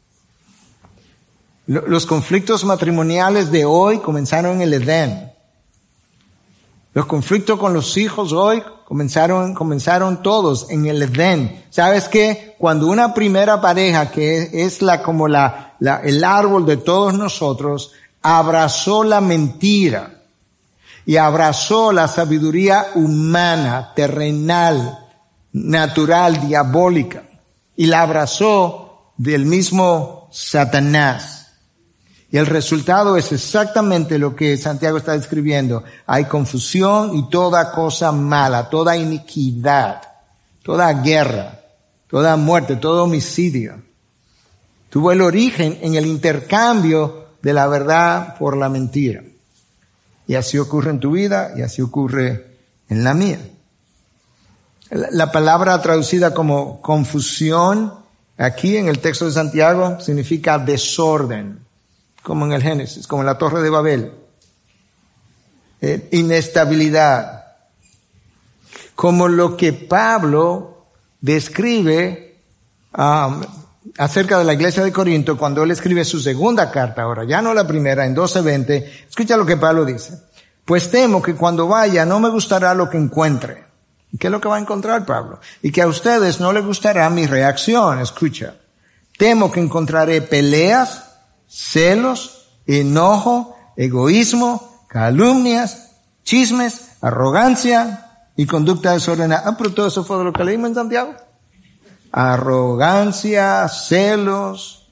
[SPEAKER 2] Los conflictos matrimoniales de hoy comenzaron en el Edén. Los conflictos con los hijos hoy comenzaron, comenzaron todos en el Edén. ¿Sabes qué? Cuando una primera pareja, que es la, como la, la, el árbol de todos nosotros, abrazó la mentira y abrazó la sabiduría humana, terrenal, natural, diabólica, y la abrazó del mismo Satanás. Y el resultado es exactamente lo que Santiago está describiendo. Hay confusión y toda cosa mala, toda iniquidad, toda guerra, toda muerte, todo homicidio. Tuvo el origen en el intercambio de la verdad por la mentira. Y así ocurre en tu vida y así ocurre en la mía. La palabra traducida como confusión aquí en el texto de Santiago significa desorden. Como en el Génesis, como en la Torre de Babel. Eh, inestabilidad. Como lo que Pablo describe um, acerca de la iglesia de Corinto cuando él escribe su segunda carta ahora, ya no la primera, en doce veinte. Escucha lo que Pablo dice. Pues temo que cuando vaya no me gustará lo que encuentre. ¿Qué es lo que va a encontrar Pablo? Y que a ustedes no les gustará mi reacción. Escucha. Temo que encontraré peleas, celos, enojo, egoísmo, calumnias, chismes, arrogancia y conducta desordenada. Ah, pero todo eso fue de lo que leímos en Santiago. Arrogancia, celos,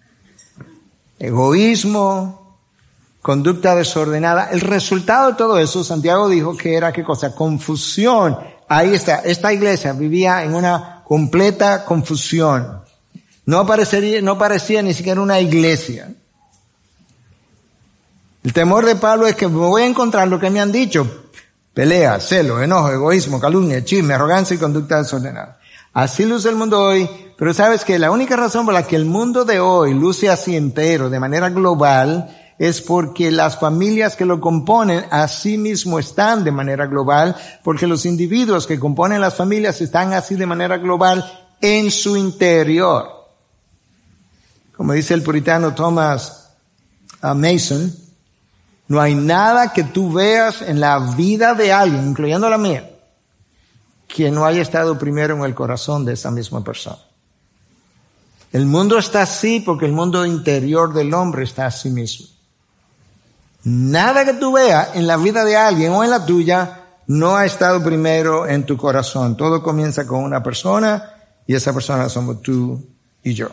[SPEAKER 2] egoísmo, conducta desordenada. El resultado de todo eso, Santiago dijo que era, ¿qué cosa? Confusión. Ahí está. Esta iglesia vivía en una completa confusión. No parecería, no parecía ni siquiera una iglesia. El temor de Pablo es que me voy a encontrar lo que me han dicho. Pelea, celo, enojo, egoísmo, calumnia, chisme, arrogancia y conducta desordenada. Así luce el mundo hoy, pero sabes que la única razón por la que el mundo de hoy luce así entero, de manera global, es porque las familias que lo componen así mismo están de manera global, porque los individuos que componen las familias están así de manera global en su interior. Como dice el puritano Thomas Mason, no hay nada que tú veas en la vida de alguien, incluyendo la mía, que no haya estado primero en el corazón de esa misma persona. El mundo está así porque el mundo interior del hombre está así mismo. Nada que tú veas en la vida de alguien o en la tuya no ha estado primero en tu corazón. Todo comienza con una persona y esa persona somos tú y yo.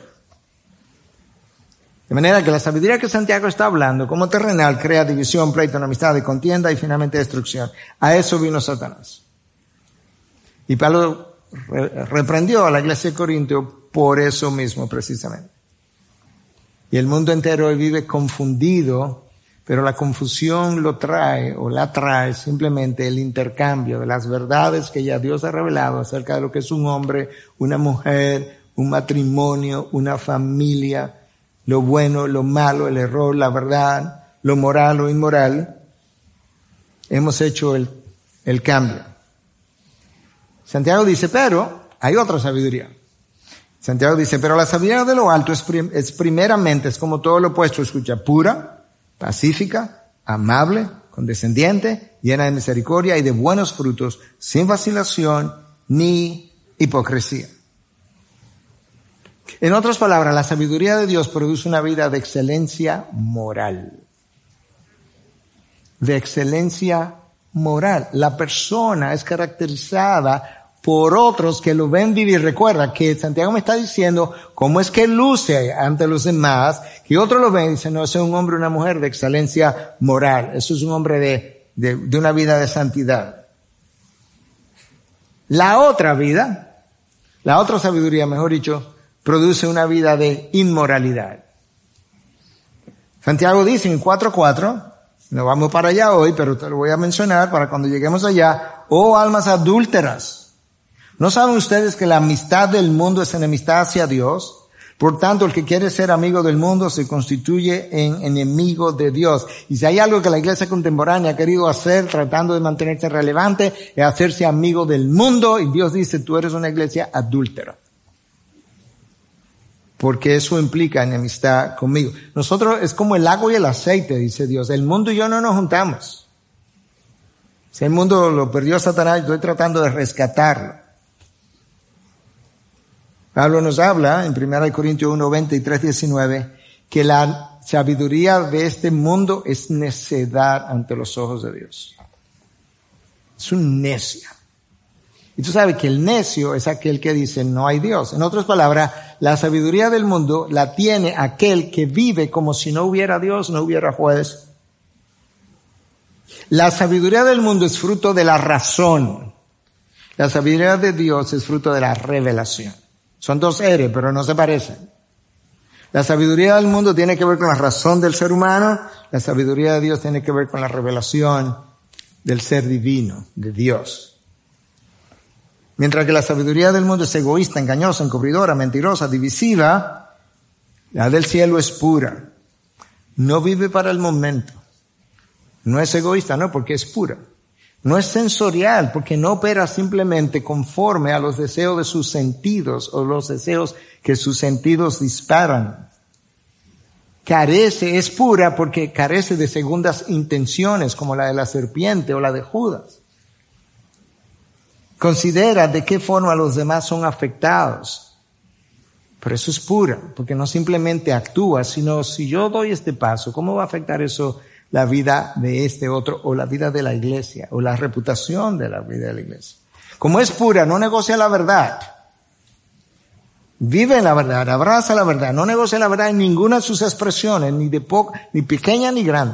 [SPEAKER 2] De manera que la sabiduría que Santiago está hablando como terrenal crea división, pleito, enemistad y contienda y finalmente destrucción. A eso vino Satanás. Y Pablo re- reprendió a la iglesia de Corinto por eso mismo precisamente. Y el mundo entero hoy vive confundido, pero la confusión lo trae o la trae simplemente el intercambio de las verdades que ya Dios ha revelado acerca de lo que es un hombre, una mujer, un matrimonio, una familia, lo bueno, lo malo, el error, la verdad, lo moral, lo inmoral. Hemos hecho el, el cambio. Santiago dice, pero hay otra sabiduría. Santiago dice, pero la sabiduría de lo alto es, prim- es primeramente, es como todo lo opuesto, escucha, pura, pacífica, amable, condescendiente, llena de misericordia y de buenos frutos, sin vacilación ni hipocresía. En otras palabras, la sabiduría de Dios produce una vida de excelencia moral. De excelencia moral. La persona es caracterizada por otros que lo ven vivir. Recuerda que Santiago me está diciendo cómo es que luce ante los demás, que otros lo ven y dicen, no, ese es un hombre o una mujer de excelencia moral. Eso es un hombre de, de, de una vida de santidad. La otra vida, la otra sabiduría, mejor dicho, produce una vida de inmoralidad. Santiago dice en cuatro cuatro, no vamos para allá hoy, pero te lo voy a mencionar para cuando lleguemos allá, oh almas adúlteras, ¿no saben ustedes que la amistad del mundo es enemistad hacia Dios? Por tanto, el que quiere ser amigo del mundo se constituye en enemigo de Dios. Y si hay algo que la iglesia contemporánea ha querido hacer, tratando de mantenerse relevante, es hacerse amigo del mundo, y Dios dice, tú eres una iglesia adúltera. Porque eso implica enemistad conmigo. Nosotros es como el agua y el aceite, dice Dios. El mundo y yo no nos juntamos. Si el mundo lo perdió Satanás, estoy tratando de rescatarlo. Pablo nos habla en primera Corintios uno, veinte y tres, diecinueve, que la sabiduría de este mundo es necedad ante los ojos de Dios. Es un necio. Y tú sabes que el necio es aquel que dice no hay Dios. En otras palabras, la sabiduría del mundo la tiene aquel que vive como si no hubiera Dios, no hubiera juez. La sabiduría del mundo es fruto de la razón. La sabiduría de Dios es fruto de la revelación. Son dos seres, pero no se parecen. La sabiduría del mundo tiene que ver con la razón del ser humano. La sabiduría de Dios tiene que ver con la revelación del ser divino, de Dios. Mientras que la sabiduría del mundo es egoísta, engañosa, encubridora, mentirosa, divisiva, la del cielo es pura. No vive para el momento. No es egoísta, no, porque es pura. No es sensorial, porque no opera simplemente conforme a los deseos de sus sentidos o los deseos que sus sentidos disparan. Carece, es pura porque carece de segundas intenciones como la de la serpiente o la de Judas. Considera de qué forma los demás son afectados. Pero eso es pura, porque no simplemente actúa, sino si yo doy este paso, ¿cómo va a afectar eso la vida de este otro, o la vida de la iglesia, o la reputación de la vida de la iglesia? Como es pura, no negocia la verdad. Vive en la verdad, abraza la verdad, no negocia la verdad en ninguna de sus expresiones, ni de poca, ni pequeña ni grande.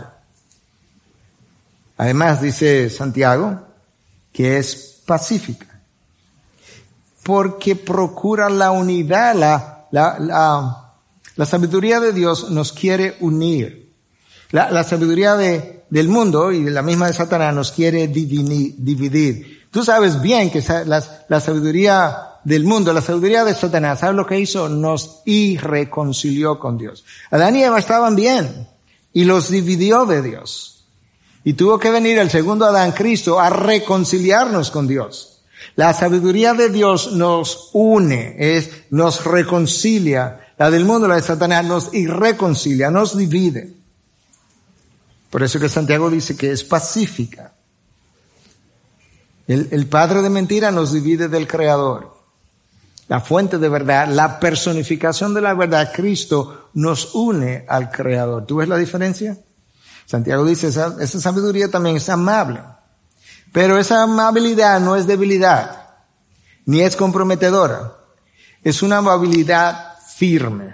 [SPEAKER 2] Además, dice Santiago, que es pacífica, porque procura la unidad, la La, la, la sabiduría de Dios nos quiere unir. La, la sabiduría de, del mundo y la misma de Satanás nos quiere divinir, dividir. Tú sabes bien que la, la sabiduría del mundo, la sabiduría de Satanás, ¿sabes lo que hizo? Nos irreconcilió con Dios. Adán y Eva estaban bien y los dividió de Dios. Y tuvo que venir el segundo Adán, Cristo, a reconciliarnos con Dios. La sabiduría de Dios nos une, es, nos reconcilia. La del mundo, la de Satanás, nos irreconcilia, nos divide. Por eso que Santiago dice que es pacífica. El, el padre de mentira nos divide del Creador. La fuente de verdad, la personificación de la verdad, Cristo, nos une al Creador. ¿Tú ves la diferencia? Santiago dice, esa, esa sabiduría también es amable. Pero esa amabilidad no es debilidad, ni es comprometedora. Es una amabilidad firme.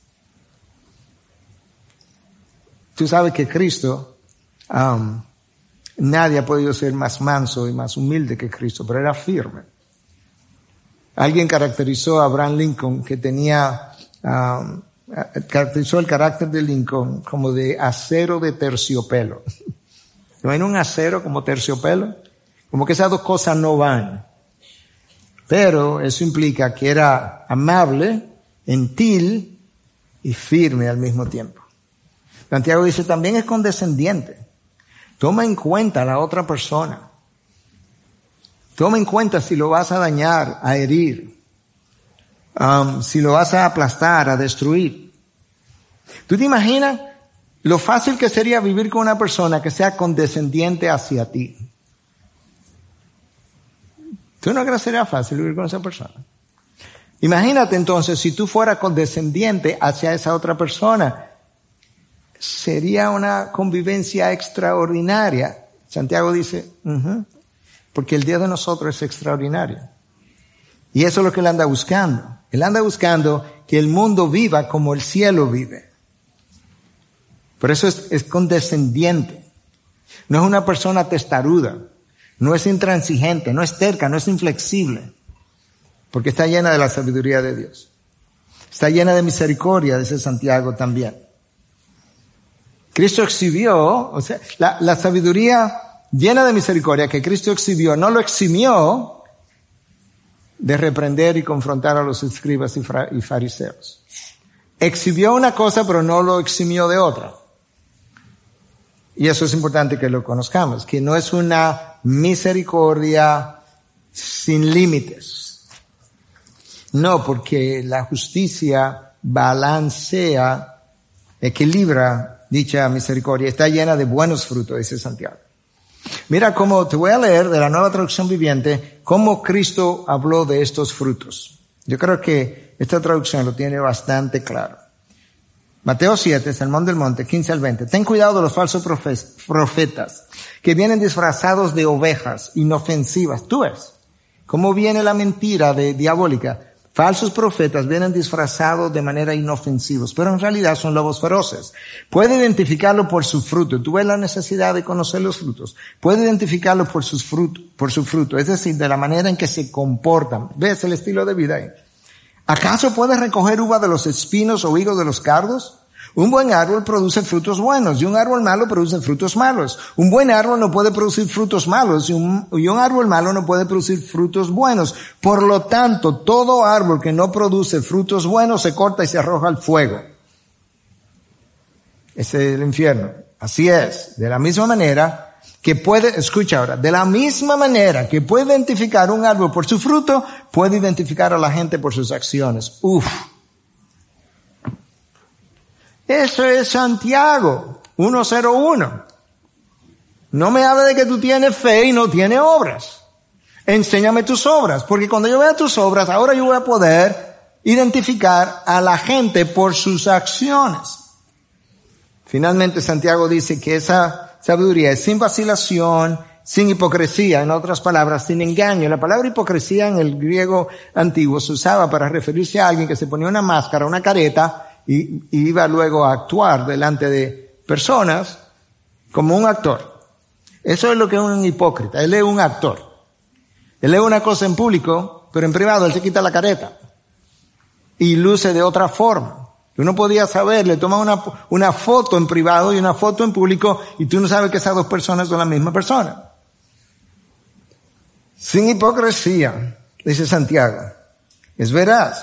[SPEAKER 2] Tú sabes que Cristo, um, nadie ha podido ser más manso y más humilde que Cristo, pero era firme. Alguien caracterizó a Abraham Lincoln, que tenía, um, caracterizó el carácter de Lincoln como de acero de terciopelo. ¿No hay un acero como terciopelo? Como que esas dos cosas no van. Pero eso implica que era amable, gentil y firme al mismo tiempo. Santiago dice, también es condescendiente. Toma en cuenta a la otra persona. Toma en cuenta si lo vas a dañar, a herir. Um, si lo vas a aplastar, a destruir. ¿Tú te imaginas lo fácil que sería vivir con una persona que sea condescendiente hacia ti? ¿Tú no crees que sería fácil vivir con esa persona? Imagínate entonces si tú fueras condescendiente hacia esa otra persona. Sería una convivencia extraordinaria. Santiago dice, uh-huh, porque el día de nosotros es extraordinario. Y eso es lo que él anda buscando. Él anda buscando que el mundo viva como el cielo vive. Por eso es, es condescendiente. No es una persona testaruda. No es intransigente, no es terca, no es inflexible. Porque está llena de la sabiduría de Dios. Está llena de misericordia, dice Santiago también. Cristo exhibió, o sea, la, la sabiduría llena de misericordia que Cristo exhibió, no lo eximió de reprender y confrontar a los escribas y, fra, y fariseos. Exhibió una cosa, pero no lo eximió de otra. Y eso es importante que lo conozcamos, que no es una misericordia sin límites. No, porque la justicia balancea, equilibra dicha misericordia. Está llena de buenos frutos, dice Santiago. Mira cómo, te voy a leer de la Nueva Traducción Viviente, cómo Cristo habló de estos frutos. Yo creo que esta traducción lo tiene bastante claro. Mateo siete, Sermón del Monte, quince al veinte. Ten cuidado de los falsos profetas que vienen disfrazados de ovejas inofensivas. Tú ves cómo viene la mentira de, diabólica. Falsos profetas vienen disfrazados de manera inofensivos, pero en realidad son lobos feroces. Puede identificarlo por su fruto. Tú ves la necesidad de conocer los frutos. Puede identificarlo por sus frutos, por su fruto, es decir, de la manera en que se comportan. ¿Ves el estilo de vida ahí? ¿Acaso puedes recoger uva de los espinos o higos de los cardos? Un buen árbol produce frutos buenos y un árbol malo produce frutos malos. Un buen árbol no puede producir frutos malos y un, y un árbol malo no puede producir frutos buenos. Por lo tanto, todo árbol que no produce frutos buenos se corta y se arroja al fuego. Ese es el infierno. Así es. De la misma manera que puede, escucha ahora, de la misma manera que puede identificar un árbol por su fruto, puede identificar a la gente por sus acciones. Uf. Eso es Santiago uno cero uno. No me hable de que tú tienes fe y no tienes obras. Enséñame tus obras, porque cuando yo vea tus obras, ahora yo voy a poder identificar a la gente por sus acciones. Finalmente, Santiago dice que esa sabiduría es sin vacilación, sin hipocresía, en otras palabras, sin engaño. La palabra hipocresía en el griego antiguo se usaba para referirse a alguien que se ponía una máscara, una careta, y, y iba luego a actuar delante de personas como un actor. Eso es lo que es un hipócrita. Él es un actor. Él es una cosa en público, pero en privado él se quita la careta y luce de otra forma. Tú no podías saber, le tomas una, una foto en privado y una foto en público y tú no sabes que esas dos personas son la misma persona. Sin hipocresía, dice Santiago, es veraz.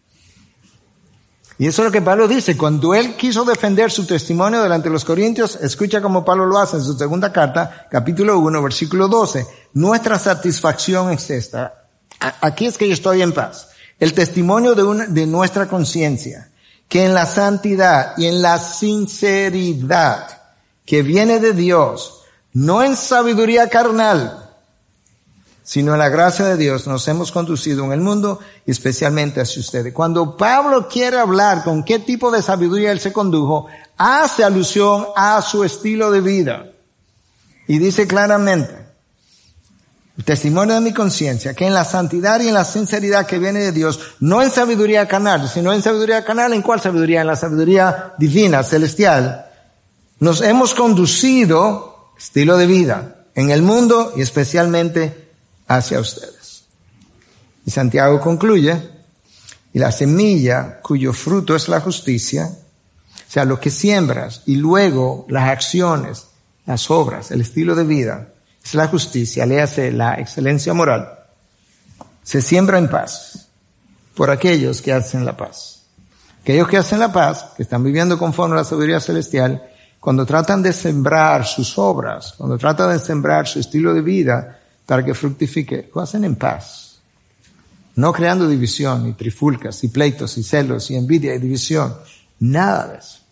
[SPEAKER 2] Y eso es lo que Pablo dice. Cuando él quiso defender su testimonio delante de los corintios, escucha cómo Pablo lo hace en su segunda carta, capítulo uno, versículo doce. Nuestra satisfacción es esta. Aquí es que yo estoy en paz. El testimonio de, una, de nuestra conciencia, que en la santidad y en la sinceridad que viene de Dios, no en sabiduría carnal, sino en la gracia de Dios, nos hemos conducido en el mundo y especialmente hacia ustedes. Cuando Pablo quiere hablar con qué tipo de sabiduría él se condujo, hace alusión a su estilo de vida. Y dice claramente, el testimonio de mi conciencia, que en la santidad y en la sinceridad que viene de Dios, no en sabiduría carnal, sino en sabiduría carnal, ¿en cuál sabiduría? En la sabiduría divina, celestial. Nos hemos conducido, estilo de vida, en el mundo y especialmente hacia ustedes. Y Santiago concluye, y la semilla cuyo fruto es la justicia, o sea, lo que siembras y luego las acciones, las obras, el estilo de vida, es la justicia, le hace la excelencia moral, se siembra en paz por aquellos que hacen la paz. Aquellos que hacen la paz, que están viviendo conforme a la sabiduría celestial, cuando tratan de sembrar sus obras, cuando tratan de sembrar su estilo de vida para que fructifique, lo hacen en paz. No creando división, y trifulcas, y pleitos, y celos, y envidia, y división. Nada de eso.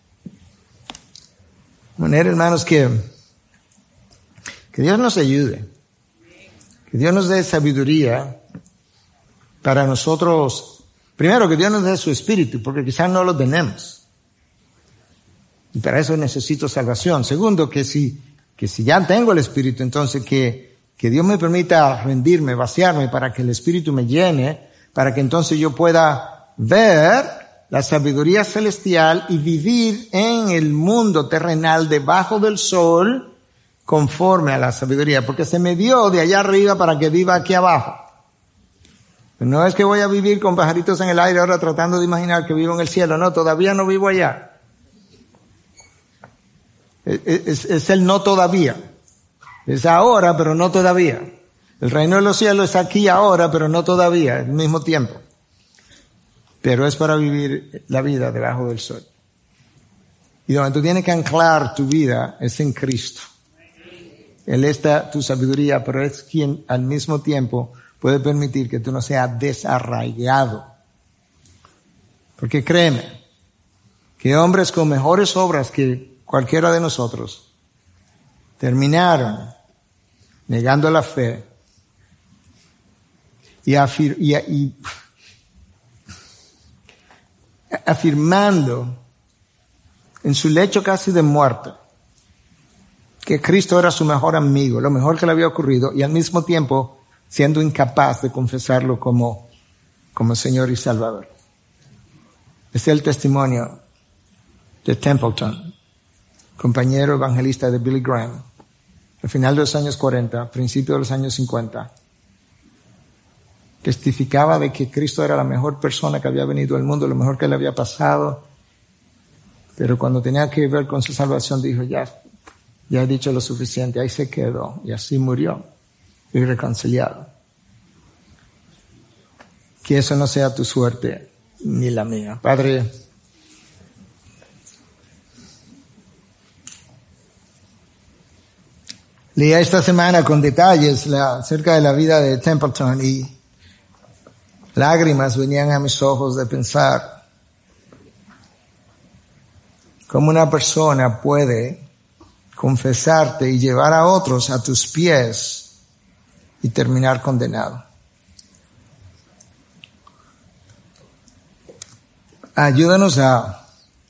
[SPEAKER 2] De manera, hermanos, que, que Dios nos ayude. Que Dios nos dé sabiduría para nosotros. Primero, que Dios nos dé su espíritu, porque quizás no lo tenemos. Y para eso necesito salvación. Segundo, que si, que si ya tengo el espíritu, entonces que Que Dios me permita rendirme, vaciarme para que el Espíritu me llene, para que entonces yo pueda ver la sabiduría celestial y vivir en el mundo terrenal debajo del sol conforme a la sabiduría. Porque se me dio de allá arriba para que viva aquí abajo. No es que voy a vivir con pajaritos en el aire ahora tratando de imaginar que vivo en el cielo. No, todavía no vivo allá. Es, es, es el no todavía. Es ahora, pero no todavía. El reino de los cielos es aquí ahora, pero no todavía, al mismo tiempo. Pero es para vivir la vida debajo del sol. Y donde tú tienes que anclar tu vida es en Cristo. Él está tu sabiduría, pero es quien al mismo tiempo puede permitir que tú no seas desarraigado. Porque créeme, que hombres con mejores obras que cualquiera de nosotros terminaron negando la fe y, afir, y, y afirmando en su lecho casi de muerte que Cristo era su mejor amigo, lo mejor que le había ocurrido, y al mismo tiempo siendo incapaz de confesarlo como, como Señor y Salvador. Es el testimonio de Templeton, compañero evangelista de Billy Graham, al final de los años cuarenta, principio de los años cincuenta, testificaba de que Cristo era la mejor persona que había venido al mundo, lo mejor que le había pasado, pero cuando tenía que ver con su salvación dijo, ya, ya he dicho lo suficiente, ahí se quedó, y así murió, irreconciliado. Que eso no sea tu suerte, ni la mía. Padre, leía esta semana con detalles la, acerca de la vida de Templeton y lágrimas venían a mis ojos de pensar cómo una persona puede confesarte y llevar a otros a tus pies y terminar condenado. ayúdanos a,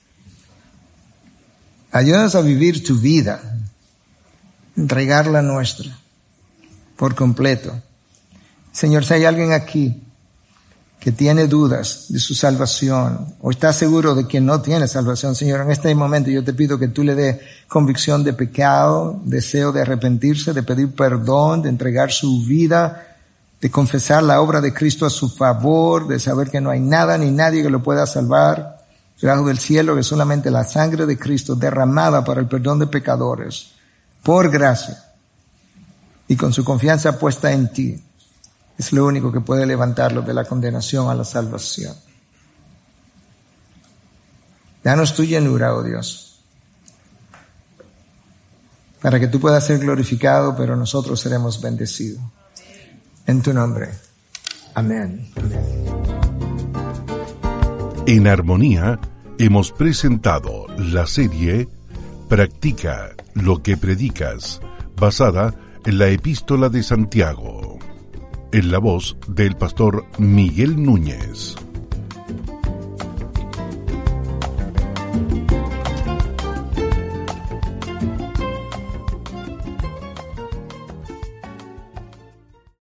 [SPEAKER 2] ayúdanos a vivir tu vida, entregarla nuestra por completo. Señor, si hay alguien aquí que tiene dudas de su salvación o está seguro de que no tiene salvación, Señor, en este momento yo te pido que tú le des convicción de pecado, deseo de arrepentirse, de pedir perdón, de entregar su vida, de confesar la obra de Cristo a su favor, de saber que no hay nada ni nadie que lo pueda salvar debajo del cielo, que solamente la sangre de Cristo derramada para el perdón de pecadores, por gracia y con su confianza puesta en ti, es lo único que puede levantarlo de la condenación a la salvación. Danos tu llenura, oh Dios, para que tú puedas ser glorificado, pero nosotros seremos bendecidos. En tu nombre. Amén. Amén.
[SPEAKER 1] En Armonía hemos presentado la serie Practica lo que predicas, basada en la Epístola de Santiago, en la voz del pastor Miguel Núñez.